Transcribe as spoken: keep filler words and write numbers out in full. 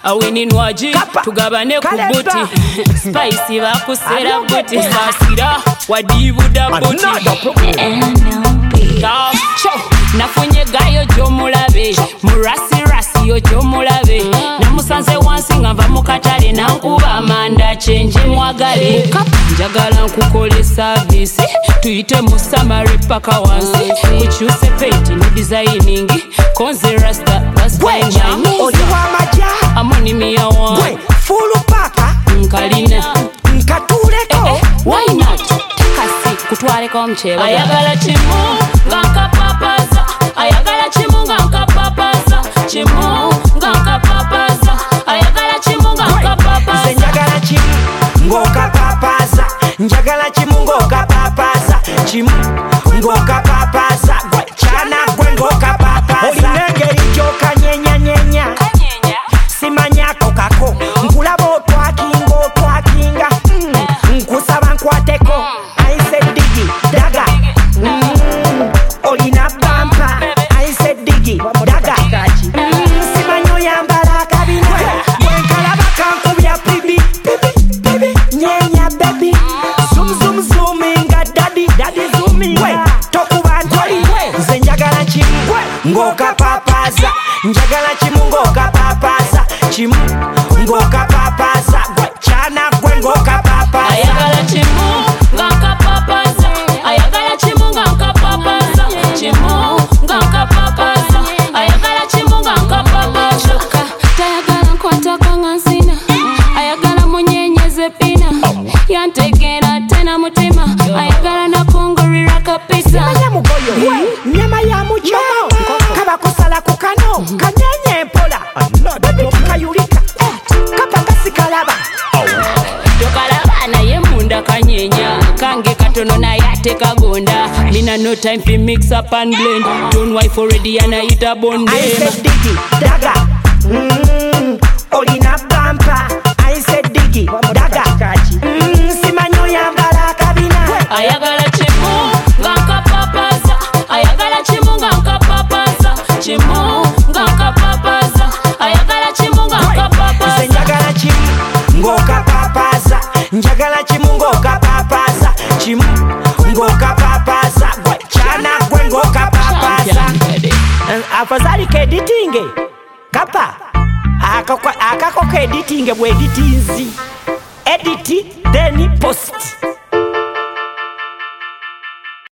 awininwaji tugabane ku buti spicy bakusera buti sasira wadibuda buti nafunye gayo jomulabe murasi rasi yo jomulabe namusanze wansi ngava mukatale nankuba amanda chenje mwagale njagala nkukole service tuyite mu summary paka wansi ukyuse paint ne designing konze rasta bastanya oli wa maja amoni miya wan full paka nkalina nkatuleko eh, eh, why not kasi kutwaleko mchebe ayagala chimu ngakapapaza ayagala chimu ngakapapaza chimu ngakapapaza ayagala chimu ngakapapaza njagala chimu ngokapapaza njagala chimu ngokapapaza chimu ngokapapaza chana gwe ngokapapaza olinengeri joka nyenya nyenya simanyako kako nkulaba otwakinga otwakinga nkusaba nkwateko aise digi daga olina bampa aise digi daga simanyo yambala kabina bwenkalaba kankubya pibi pibi nyenya baby zoom zoom zoominga daddy daddy zoominga tokuba ntoli nze njagala chimu ngokapapaza njagala chimu ngokapapaza chimu ngokapapaza chana gwe ngokapapaza ayagala chimu ngakapapaza ayagala chimu ngakapapaza chimu ngakapapaza ayagala chimu ngakapapaza tayagala nkwatako ngansina ayagala munyenyeze pina yantegera tena mutima ayagala nakungurira kapisa mugoyo nyama ya muchoma kaba kusala kukano kanyenye mpola baby kayulika kapa kasikalaba tokalaba naye munda kanyenya kange katono naye ate kagonda mina no time fi mix up and blend don't wife already anaita bonde I said digi daga mm, olina bampa I said digi daga mm, simanyo yambala kabina ayagala chimu ngakapapaza ayagala chimu ngakapapaza chimu ngakapapaza ayagala chimu ngakapapaza njagala chimu ngokapapaza njagala chimu ngokapapaza chimu ngokapapaza chana gwe ngokapapaza afadhali keditinge kapa akako akako keditinge bwe editinzi edit then post